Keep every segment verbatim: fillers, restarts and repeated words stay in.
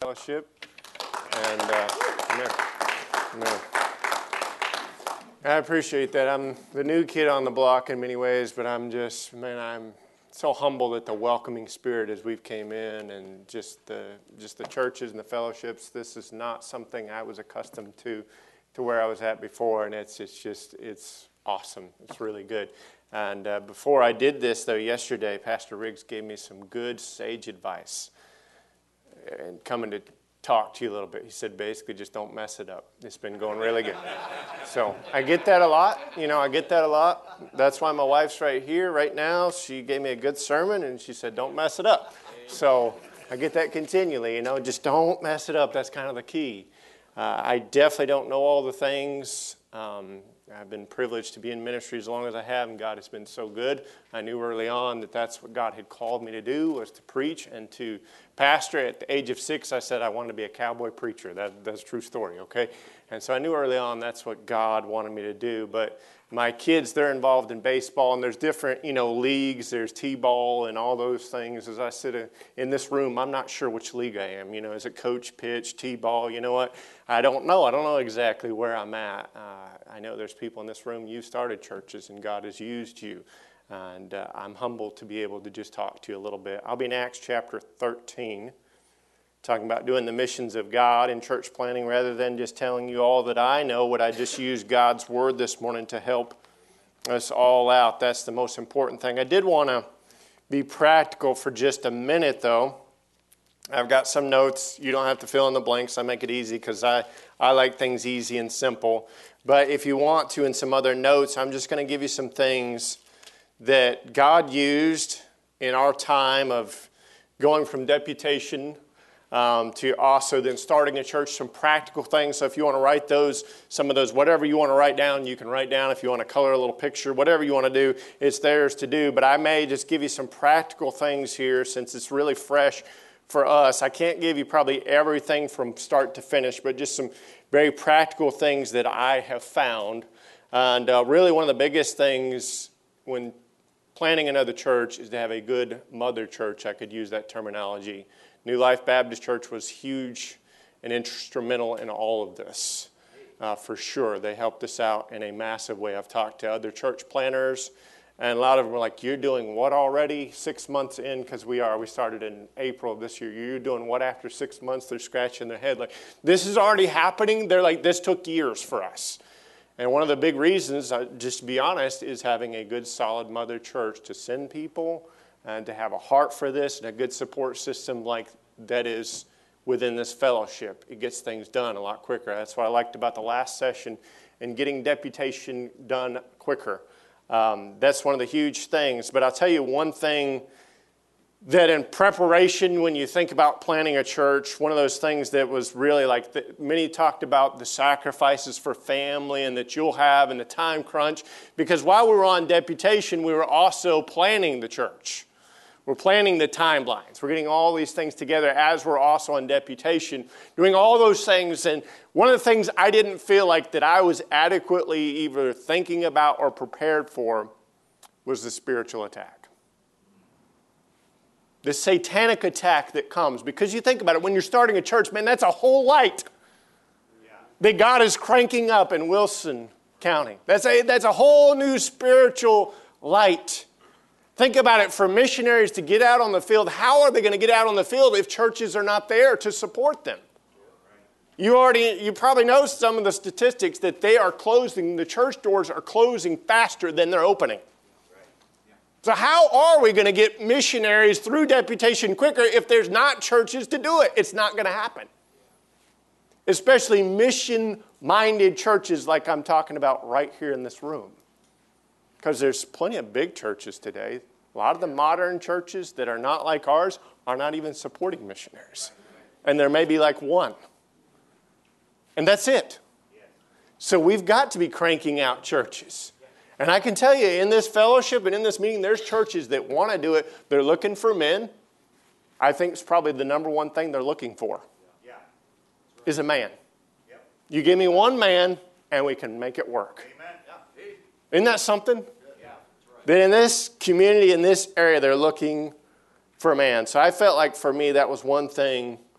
fellowship. And uh, amen. Amen. I appreciate that. I'm the new kid on the block in many ways, but I'm just, man, I'm so humbled at the welcoming spirit as we've came in, and just the just the churches and the fellowships. This is not something I was accustomed to, to where I was at before, and it's it's just it's awesome. It's really good. And uh, before I did this, though, yesterday, Pastor Riggs gave me some good sage advice, and coming to talk to you a little bit. He said, basically, just don't mess it up. It's been going really good. So I get that a lot. You know, I get that a lot. That's why my wife's right here right now. She gave me a good sermon, and she said, don't mess it up. So I get that continually. You know, just don't mess it up. That's kind of the key. Uh, I definitely don't know all the things. Um, I've been privileged to be in ministry as long as I have, and God has been so good. I knew early on that that's what God had called me to do, was to preach and to pastor. At the age of six, I said I wanted to be a cowboy preacher. That, that's a true story, okay? And so I knew early on that's what God wanted me to do. But my kids, they're involved in baseball, and there's different, you know, leagues. There's T-ball and all those things. As I sit in this room, I'm not sure which league I am. You know, is it coach, pitch, T-ball? You know what? I don't know. I don't know exactly where I'm at. Uh, I know there's people in this room, you started churches, and God has used you. And uh, I'm humbled to be able to just talk to you a little bit. I'll be in Acts chapter thirteen, talking about doing the missions of God in church planning. Rather than just telling you all that I know, would I just use God's word this morning to help us all out? That's the most important thing. I did want to be practical for just a minute, though. I've got some notes. You don't have to fill in the blanks. I make it easy because I, I like things easy and simple. But if you want to, in some other notes, I'm just going to give you some things that God used in our time of going from deputation um, to also then starting a church, some practical things. So if you want to write those, some of those, whatever you want to write down, you can write down. If you want to color a little picture, whatever you want to do, it's theirs to do. But I may just give you some practical things here since it's really fresh for us. I can't give you probably everything from start to finish, but just some very practical things that I have found. And uh, really one of the biggest things when planning another church is to have a good mother church. I could use that terminology. New Life Baptist Church was huge and instrumental in all of this, uh, for sure. They helped us out in a massive way. I've talked to other church planners, and a lot of them were like, you're doing what already? Six months in, because we are. We started in April of this year. You're doing what after six months? They're scratching their head like, this is already happening? They're like, this took years for us. And one of the big reasons, just to be honest, is having a good, solid mother church to send people and to have a heart for this and a good support system like that is within this fellowship. It gets things done a lot quicker. That's what I liked about the last session and getting deputation done quicker. Um, that's one of the huge things. But I'll tell you one thing that in preparation, when you think about planning a church, one of those things that was really like, the, many talked about the sacrifices for family and that you'll have and the time crunch. Because while we were on deputation, we were also planning the church. We're planning the timelines. We're getting all these things together as we're also on deputation, doing all those things. And one of the things I didn't feel like that I was adequately either thinking about or prepared for was the spiritual attack. The satanic attack that comes. Because you think about it, when you're starting a church, man, that's a whole light yeah. that God is cranking up in Wilson County. That's a, that's a whole new spiritual light. Think about it, for missionaries to get out on the field, how are they going to get out on the field if churches are not there to support them? You already, you probably know some of the statistics that they are closing, the church doors are closing faster than they're opening. So how are we going to get missionaries through deputation quicker if there's not churches to do it? It's not going to happen. Especially mission-minded churches like I'm talking about right here in this room. Because there's plenty of big churches today. A lot of the modern churches that are not like ours are not even supporting missionaries. And there may be like one. And that's it. So we've got to be cranking out churches. And I can tell you, in this fellowship and in this meeting, there's churches that want to do it. They're looking for men. I think it's probably the number one thing they're looking for yeah. is a man. Yep. You give me one man, and we can make it work. Amen. Yeah. Isn't that something? Yeah. Right. That in this community, in this area, they're looking for a man. So I felt like for me, that was one thing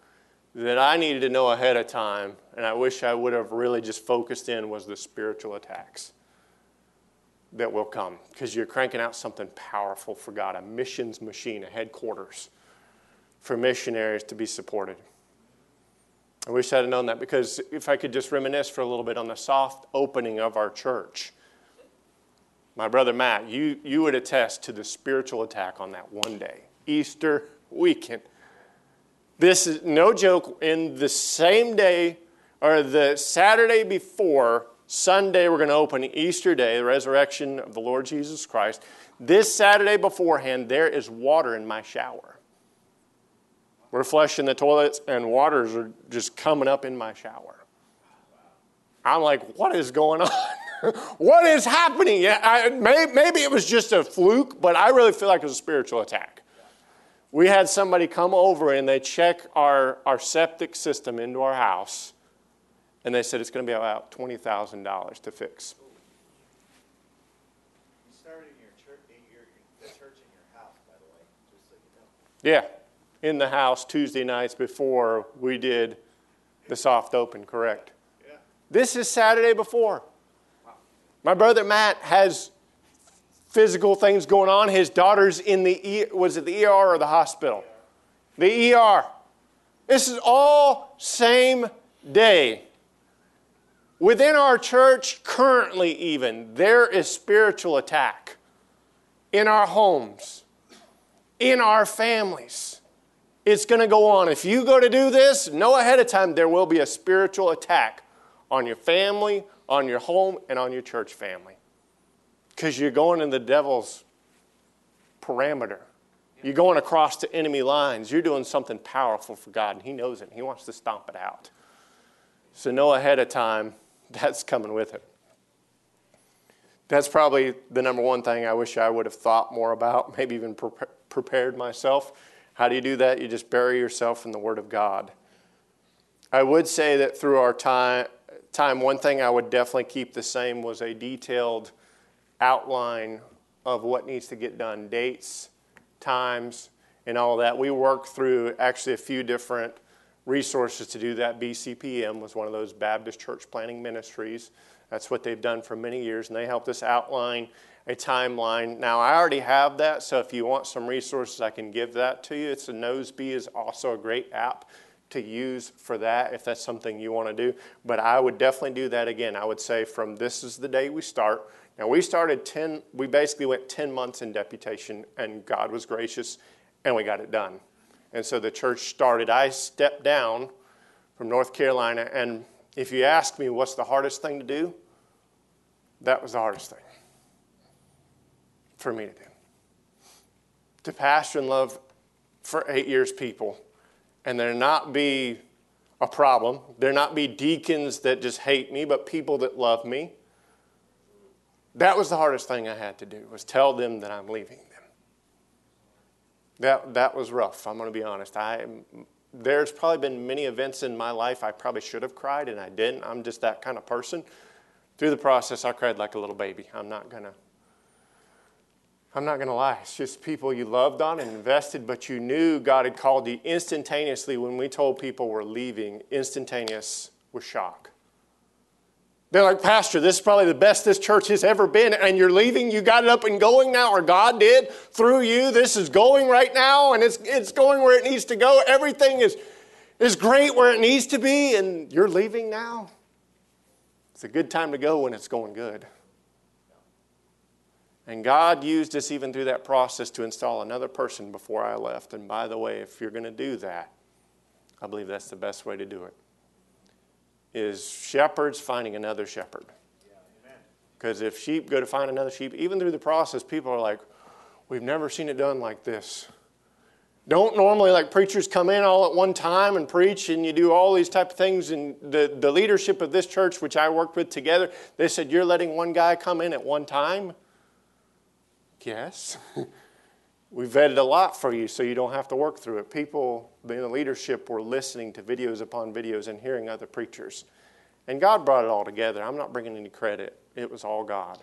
that I needed to know ahead of time, and I wish I would have really just focused in, was the spiritual attacks that will come. Because you're cranking out something powerful for God, a missions machine, a headquarters for missionaries to be supported. I wish I had known that, because if I could just reminisce for a little bit on the soft opening of our church, my brother Matt, you, you would attest to the spiritual attack on that one day, Easter weekend. This is no joke. In the same day, or the Saturday before Sunday, we're going to open Easter Day, the resurrection of the Lord Jesus Christ. This Saturday beforehand, there is water in my shower. We're flushing the toilets, and waters are just coming up in my shower. I'm like, what is going on? What is happening? Yeah, I, may, maybe it was just a fluke, but I really feel like it was a spiritual attack. We had somebody come over, and they check our, our septic system into our house, and they said it's going to be about twenty thousand dollars to fix. You started in your church, in your, the church in your house, by the way, just so you know. Yeah, in the house Tuesday nights before we did the soft open, correct? Yeah. This is Saturday before. My brother Matt has physical things going on. His daughter's in the, e- was it the E R or the hospital? The E R. This is all same day. Within our church, currently even, there is spiritual attack in our homes, in our families. It's going to go on. If you go to do this, know ahead of time there will be a spiritual attack on your family, on your home, and on your church family. Because you're going in the devil's parameter. You're going across the enemy lines. You're doing something powerful for God, and He knows it. And He wants to stomp it out. So know ahead of time that's coming with it. That's probably the number one thing I wish I would have thought more about, maybe even pre- prepared myself. How do you do that? You just bury yourself in the Word of God. I would say that through our time, time, one thing I would definitely keep the same was a detailed outline of what needs to get done, dates, times, and all that. We worked through actually a few different resources to do that. B C P M was one of those Baptist Church Planning Ministries. That's what they've done for many years, and they helped us outline a timeline. Now, I already have that, so if you want some resources, I can give that to you. It's a Nosebee is also a great app to use for that if that's something you want to do. But I would definitely do that again. I would say from this is the day we start. Now, we started ten, we basically went ten months in deputation, and God was gracious, and we got it done. And so the church started. I stepped down from North Carolina, and if you ask me what's the hardest thing to do, that was the hardest thing for me to do. To pastor and love for eight years people, and there not be a problem. There not be deacons that just hate me, but people that love me. That was the hardest thing I had to do, was tell them that I'm leaving them. That that was rough, I'm going to be honest. I There's probably been many events in my life I probably should have cried, and I didn't. I'm just that kind of person. Through the process, I cried like a little baby. I'm not going to I'm not going to lie. It's just people you loved on and invested, but you knew God had called you instantaneously. When we told people we're leaving, instantaneous was shock. They're like, Pastor, this is probably the best this church has ever been, and you're leaving? You got it up and going now, or God did through you? This is going right now, and it's it's going where it needs to go. Everything is, is great where it needs to be, and you're leaving now? It's a good time to go when it's going good. And God used us even through that process to install another person before I left. And by the way, if you're going to do that, I believe that's the best way to do it, is shepherds finding another shepherd. Because if sheep go to find another sheep, even through the process, people are like, we've never seen it done like this. Don't normally like preachers come in all at one time and preach, and you do all these type of things. And the, the leadership of this church, which I worked with together, they said, you're letting one guy come in at one time? Yes. We vetted a lot for you so you don't have to work through it. People in the leadership were listening to videos upon videos and hearing other preachers. And God brought it all together. I'm not bringing any credit. It was all God.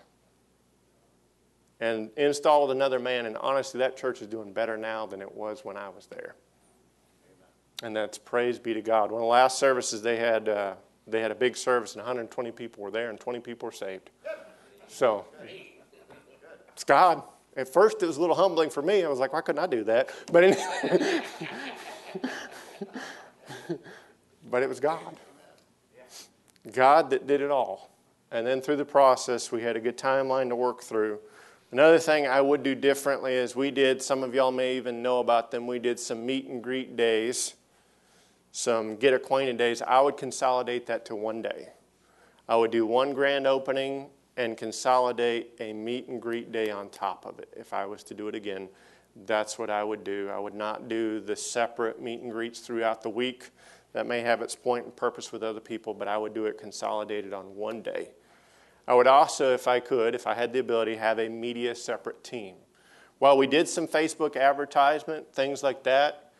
And installed another man, and honestly, that church is doing better now than it was when I was there. And that's praise be to God. One of the last services they had, uh, they had a big service, and one hundred twenty people were there, and twenty people were saved. So, it's God. At first, it was a little humbling for me. I was like, why couldn't I do that? But anyway, but it was God. God that did it all. And then through the process, we had a good timeline to work through. Another thing I would do differently is we did, some of y'all may even know about them, we did some meet and greet days, some get acquainted days. I would consolidate that to one day. I would do one grand opening and consolidate a meet and greet day on top of it. If I was to do it again, that's what I would do. I would not do the separate meet and greets throughout the week. That may have its point and purpose with other people, but I would do it consolidated on one day. I would also, if I could, if I had the ability, have a media separate team. While we did some Facebook advertisement, things like that,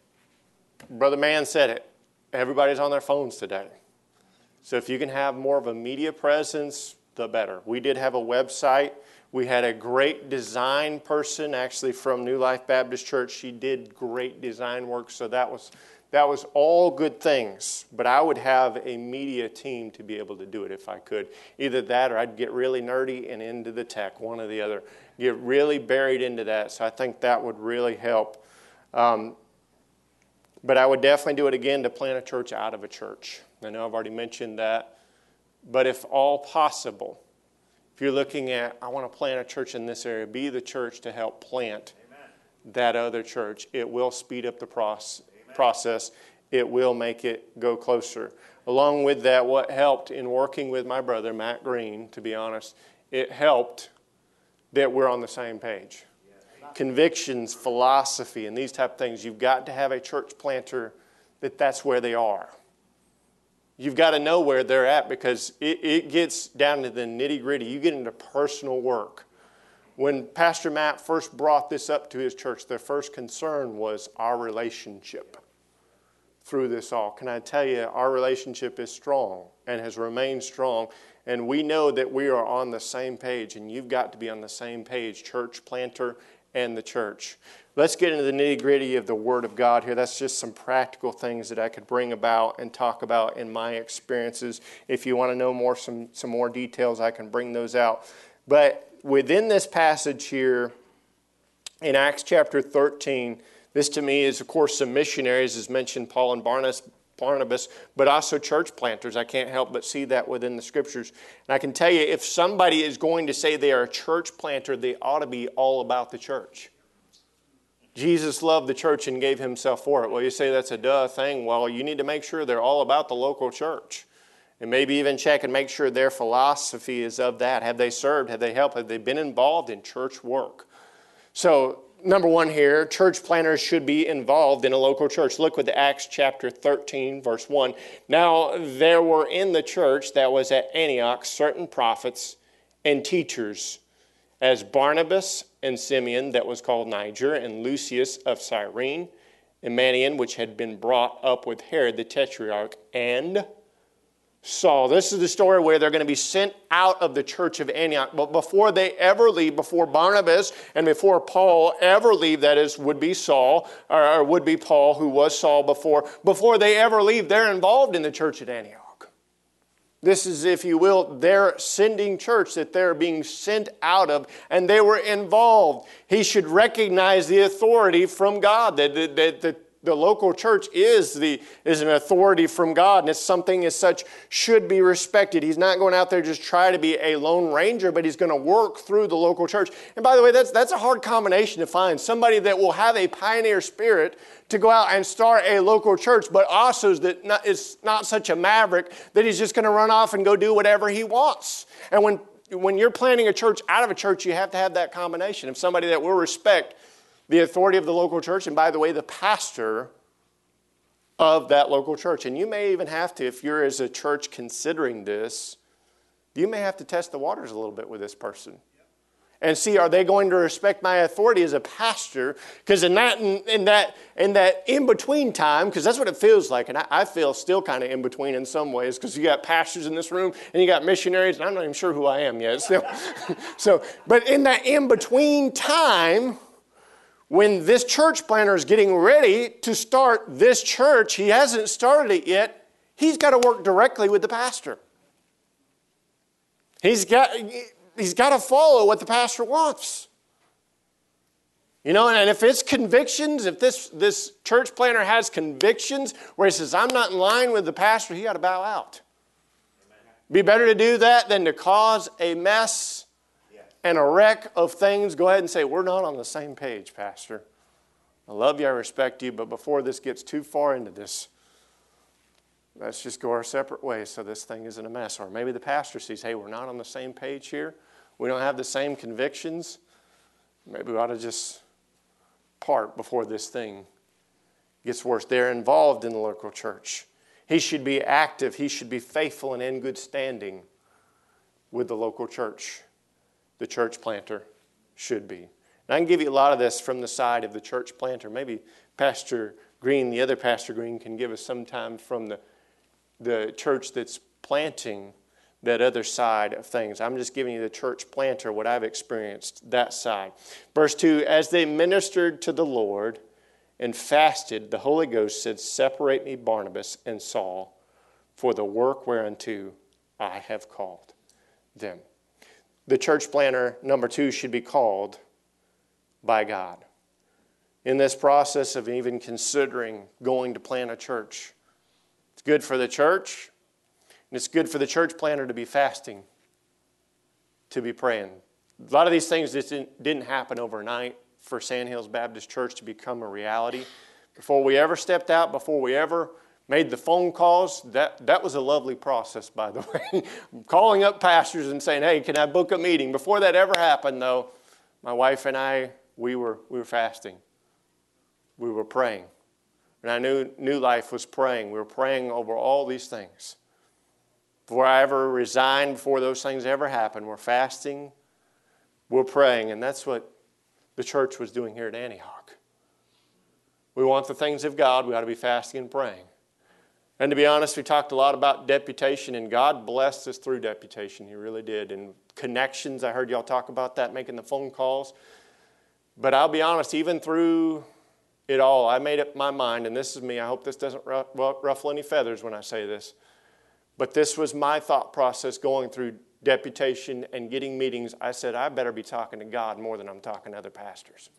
Brother Mann said it. Everybody's on their phones today. So if you can have more of a media presence, the better. We did have a website. We had a great design person, actually from New Life Baptist Church. She did great design work, so that was that was all good things. But I would have a media team to be able to do it if I could. Either that or I'd get really nerdy and into the tech, one or the other. Get really buried into that, so I think that would really help. Um, but I would definitely do it again to plant a church out of a church. I know I've already mentioned that. But if all possible, if you're looking at, I want to plant a church in this area, be the church to help plant Amen. That other church. It will speed up the process. process. It will make it go closer. Along with that, what helped in working with my brother, Matt Green, to be honest, it helped that we're on the same page. Convictions, philosophy, and these type of things, you've got to have a church planter that that's where they are. You've got to know where they're at because it, it gets down to the nitty-gritty. You get into personal work. When Pastor Matt first brought this up to his church, their first concern was our relationship through this all. Can I tell you, our relationship is strong and has remained strong. And we know that we are on the same page, and you've got to be on the same page, church planter and the church. Let's get into the nitty-gritty of the Word of God here. That's just some practical things that I could bring about and talk about in my experiences. If you want to know more, some, some more details, I can bring those out. But within this passage here, in Acts chapter thirteen, this to me is, of course, some missionaries, as mentioned, Paul and Barnabas, Barnabas, but also church planters. I can't help but see that within the Scriptures. And I can tell you, if somebody is going to say they are a church planter, they ought to be all about the church. Jesus loved the church and gave himself for it. Well, you say that's a duh thing. Well, you need to make sure they're all about the local church. And maybe even check and make sure their philosophy is of that. Have they served? Have they helped? Have they been involved in church work? So, number one here, church planters should be involved in a local church. Look with Acts chapter thirteen, verse one. Now, there were in the church that was at Antioch certain prophets and teachers, as Barnabas and Simeon, that was called Niger, and Lucius of Cyrene, and Manaen, which had been brought up with Herod the Tetrarch, and Saul. This is the story where they're going to be sent out of the church of Antioch. But before they ever leave, before Barnabas and before Paul ever leave, that is, would be Saul, or would be Paul, who was Saul before, before they ever leave, they're involved in the church at Antioch. This is, if you will, their sending church that they're being sent out of, and they were involved. He should recognize the authority from God, that, that, that, that the local church is the is an authority from God, and it's something as such should be respected. He's not going out there just try to be a lone ranger, but he's going to work through the local church. And by the way, that's that's a hard combination to find. Somebody that will have a pioneer spirit to go out and start a local church, but also is, that not, is not such a maverick that he's just going to run off and go do whatever he wants. And when when you're planting a church out of a church, you have to have that combination of somebody that will respect the authority of the local church, and by the way, the pastor of that local church. And you may even have to, if you're as a church considering this, you may have to test the waters a little bit with this person. And see, are they going to respect my authority as a pastor? Because in that in, in that in that in-between time, because that's what it feels like, and I, I feel still kind of in between in some ways, because you got pastors in this room and you got missionaries, and I'm not even sure who I am yet. So, so but in that in-between time, When this church planter is getting ready to start this church, he hasn't started it yet, he's got to work directly with the pastor. He's got, he's got to follow what the pastor wants. You know, and if it's convictions, if this, this church planter has convictions where he says, I'm not in line with the pastor, he got to bow out. Amen. Be better to do that than to cause a mess and a wreck of things. Go ahead and say, we're not on the same page, Pastor. I love you, I respect you, but before this gets too far into this, let's just go our separate ways so this thing isn't a mess. Or maybe the pastor sees, hey, we're not on the same page here. We don't have the same convictions. Maybe we ought to just part before this thing gets worse. They're involved in the local church. He should be active. He should be faithful and in good standing with the local church. The church planter should be. And I can give you a lot of this from the side of the church planter. Maybe Pastor Green, the other Pastor Green, can give us some time from the, the church that's planting that other side of things. I'm just giving you the church planter, what I've experienced, that side. Verse two, as they ministered to the Lord and fasted, the Holy Ghost said, separate me Barnabas and Saul for the work whereunto I have called them. The church planter, number two, should be called by God. In this process of even considering going to plant a church, it's good for the church, and it's good for the church planter to be fasting, to be praying. A lot of these things just didn't, didn't happen overnight for Sand Hills Baptist Church to become a reality. Before we ever stepped out, before we ever made the phone calls, that, that was a lovely process, by the way. Calling up pastors and saying, hey, can I book a meeting? Before that ever happened, though, my wife and I, we were we were fasting. We were praying. And I knew New Life was praying. We were praying over all these things. Before I ever resigned, before those things ever happened, we're fasting, we're praying, and that's what the church was doing here at Antioch. We want the things of God, we ought to be fasting and praying. And to be honest, we talked a lot about deputation, and God blessed us through deputation. He really did. And connections, I heard y'all talk about that, making the phone calls. But I'll be honest, even through it all, I made up my mind, and this is me. I hope this doesn't ruffle any feathers when I say this. But this was my thought process going through deputation and getting meetings. I said, I better be talking to God more than I'm talking to other pastors.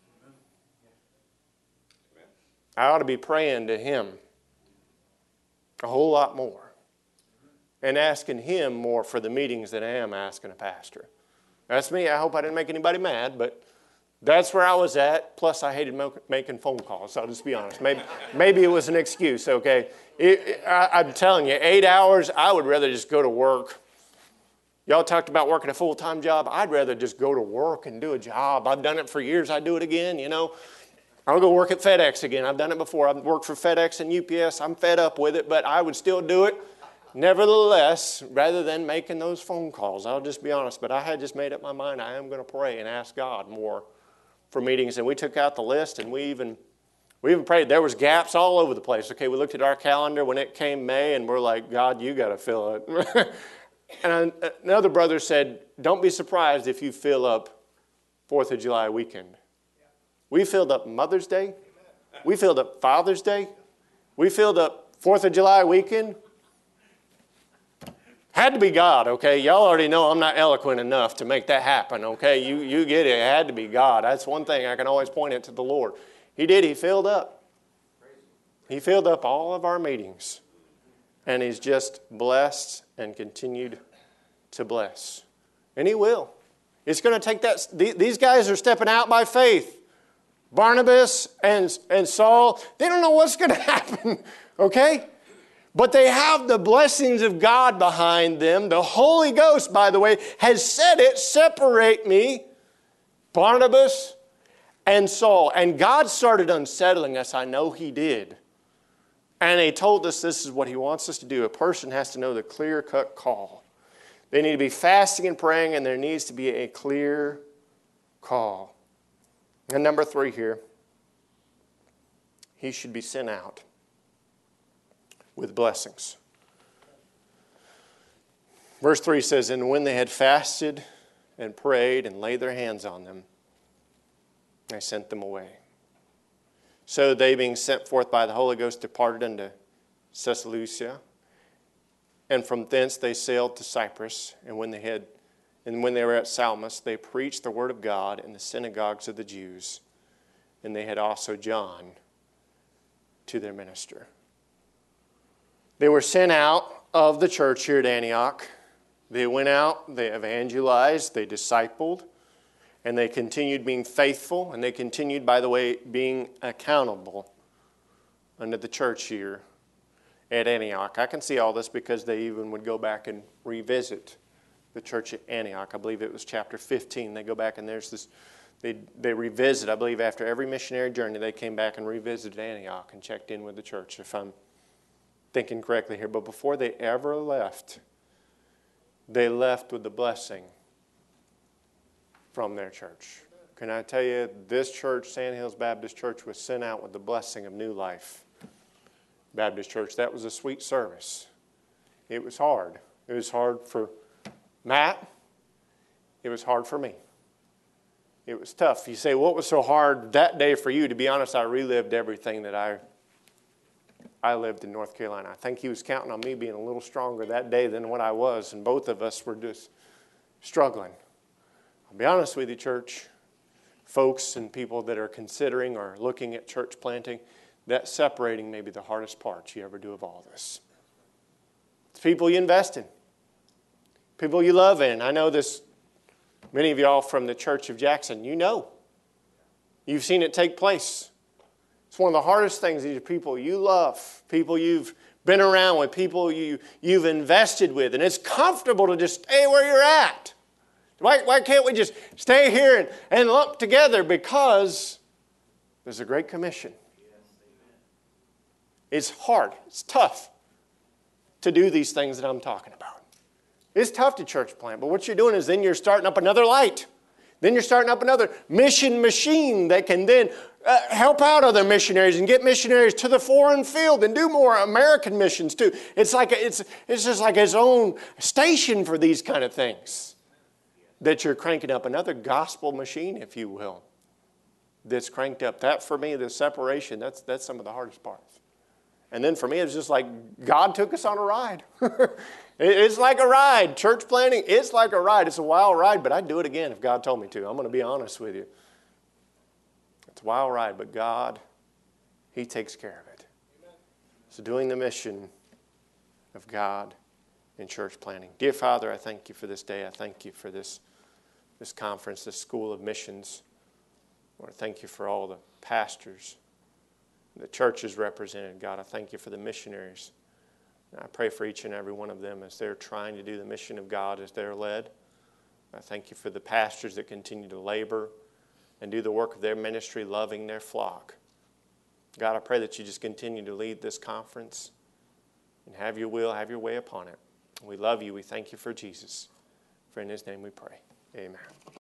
I ought to be praying to Him a whole lot more and asking Him more for the meetings than I am asking a pastor. That's me. I hope I didn't make anybody mad, but that's where I was at. Plus, I hated making phone calls, so I'll just be honest. Maybe, maybe it was an excuse, okay? It, I, I'm telling you, eight hours, I would rather just go to work. Y'all talked about working a full-time job. I'd rather just go to work and do a job. I've done it for years. I do it again, you know. I'll go work at FedEx again. I've done it before. I've worked for FedEx and U P S. I'm fed up with it, but I would still do it. Nevertheless, rather than making those phone calls, I'll just be honest, but I had just made up my mind I am going to pray and ask God more for meetings. And we took out the list, and we even we even prayed. There was gaps all over the place. Okay, we looked at our calendar when it came May, and we're like, God, you got to fill it. And another brother said, don't be surprised if you fill up fourth of July weekend. We filled up Mother's Day. We filled up Father's Day. We filled up fourth of July weekend. Had to be God, okay? Y'all already know I'm not eloquent enough to make that happen, okay? You, you get it. It had to be God. That's one thing. I can always point it to the Lord. He did. He filled up. He filled up all of our meetings. And He's just blessed and continued to bless. And He will. It's going to take that. These guys are stepping out by faith. Barnabas and, and Saul, they don't know what's going to happen, okay? But they have the blessings of God behind them. The Holy Ghost, by the way, has said it, separate me, Barnabas and Saul. And God started unsettling us. I know He did. And He told us this is what He wants us to do. A person has to know the clear-cut call. They need to be fasting and praying, and there needs to be a clear call. And number three here, he should be sent out with blessings. Verse three says, and when they had fasted and prayed and laid their hands on them, they sent them away. So they, being sent forth by the Holy Ghost, departed unto Seleucia. And from thence they sailed to Cyprus. And when they had, and when they were at Salamis, they preached the word of God in the synagogues of the Jews. And they had also John to their minister. They were sent out of the church here at Antioch. They went out, they evangelized, they discipled, and they continued being faithful, and they continued, by the way, being accountable unto the church here at Antioch. I can see all this because they even would go back and revisit the church at Antioch. I believe it was chapter fifteen. They go back and there's this, they, they revisit, I believe after every missionary journey, they came back and revisited Antioch and checked in with the church, if I'm thinking correctly here. But before they ever left, they left with the blessing from their church. Can I tell you, this church, Sandhills Baptist Church, was sent out with the blessing of New Life Baptist Church. That was a sweet service. It was hard. It was hard for Matt. It was hard for me. It was tough. You say, what was so hard that day for you? To be honest, I relived everything that I I lived in North Carolina. I think he was counting on me being a little stronger that day than what I was, and both of us were just struggling. I'll be honest with you, church, folks and people that are considering or looking at church planting, that separating may be the hardest part you ever do of all this. It's people you invest in, people you love in. I know this, many of y'all from the Church of Jackson, you know. You've seen it take place. It's one of the hardest things. These are people you love, people you've been around with, people you, you've invested with. And it's comfortable to just stay where you're at. Why, why can't we just stay here and, and lump together? Because there's a great commission. It's hard. It's tough to do these things that I'm talking about. It's tough to church plant. But what you're doing is then you're starting up another light. Then you're starting up another mission machine that can then uh, help out other missionaries and get missionaries to the foreign field and do more American missions too. It's like a, it's it's just like its own station for these kind of things. That you're cranking up another gospel machine, if you will, that's cranked up. That for me, the separation, that's that's some of the hardest parts. And then for me, it's just like God took us on a ride. It's like a ride. Church planting, it's like a ride. It's a wild ride, but I'd do it again if God told me to. I'm going to be honest with you. It's a wild ride, but God, He takes care of it. Amen. So doing the mission of God in church planting. Dear Father, I thank you for this day. I thank you for this, this conference, this school of missions. Lord, I thank you for all the pastors, the churches represented. God, I thank you for the missionaries. And I pray for each and every one of them as they're trying to do the mission of God as they're led. I thank you for the pastors that continue to labor and do the work of their ministry, loving their flock. God, I pray that you just continue to lead this conference and have your will, have your way upon it. We love you. We thank you for Jesus. For in His name we pray. Amen.